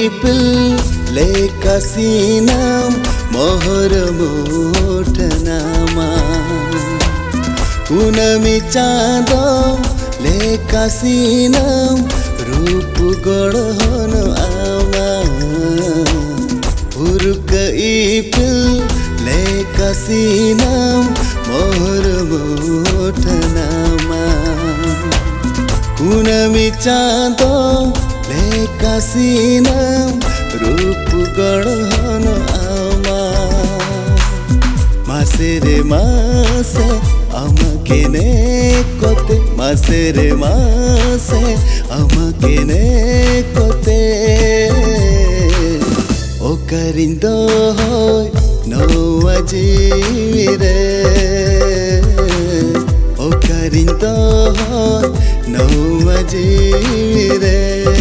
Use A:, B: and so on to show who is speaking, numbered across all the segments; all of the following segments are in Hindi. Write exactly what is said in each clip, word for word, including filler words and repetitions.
A: इपिल लेकासिनाम मोहर मोठनामा पूनमी चाँदो लेकासिनाम रूप गढ़न आमा हुरुक इपिल लेकासिनाम मोहर मोठनामा पूनमी चाँदो लेकासिनाम रूप गढ़न आमा मासे रे मासे আমাকে নে কতে মাসে রে মাসে আমাকে নে কতে ও করিন্দ হয় নওয়াজি রে ও করিন্দ হয় নওয়াজি রে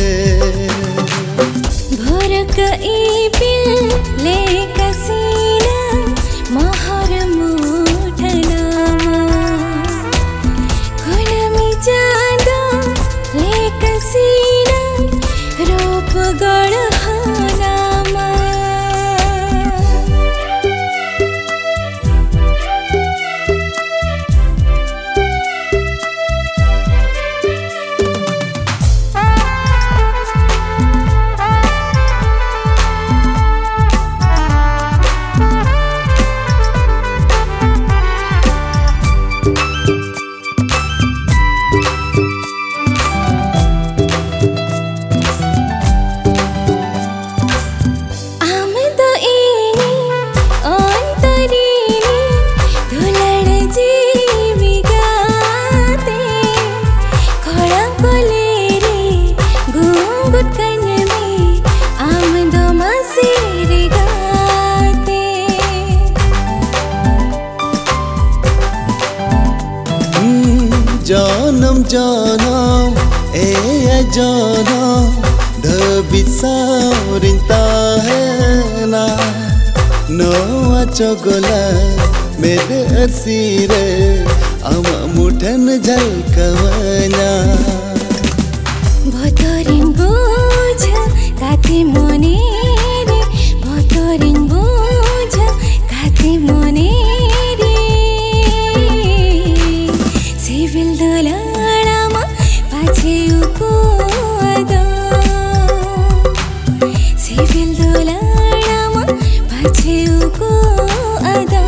B: ভরক ইপিল লেকাসিনা মহর
A: जनम जनम ए जनम धबी सारिंता है ना नोआ चगला मेरे अरसीरे आमा मुठन झलकवना
B: भतरिन बोझ काते मने रे भतरिन बोझ काते मने रे सिविल दुलाडामा पाछे उको आदो सिविल दुलाडामा पाछे उको आदो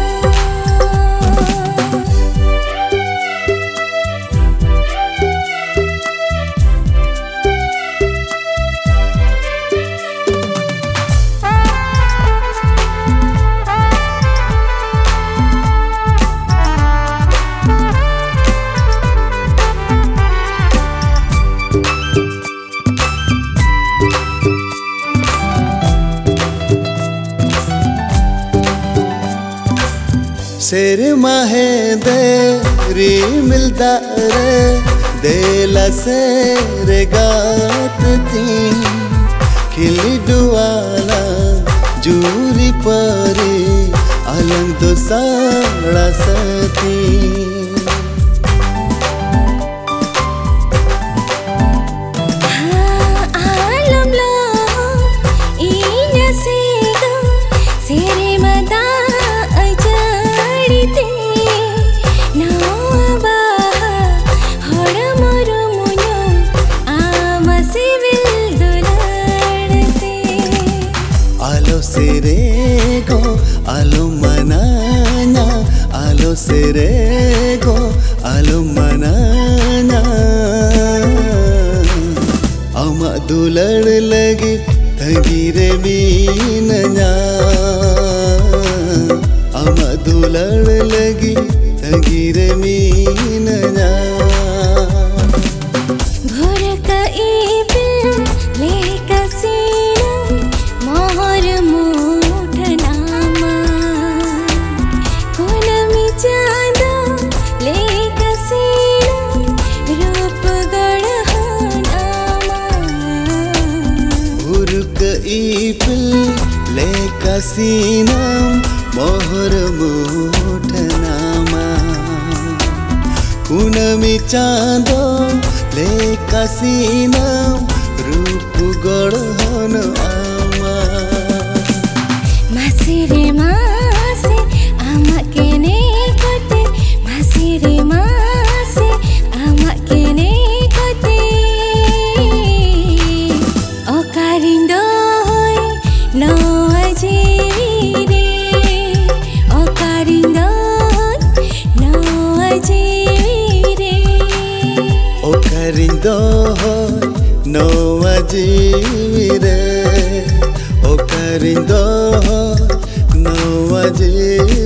A: शेर माहे दे री मिलता रे देला शेर गात थी खिली डुआला जूरी परी अलंग तो साड़ा सती सेरे गो आलो मनाना आलो सेरे गो आलो मनाना अमा दुलड़ लगी तगिरे बीनना अमा दुलड़ लगी तगिरे बीनना इपिल लेकासिनाम मोहर मोठनामा पूनमी चाँदो लेकासिनाम रूप गढ़न आ dohoy noa jiwire, okariñ dohoy noa jiwire.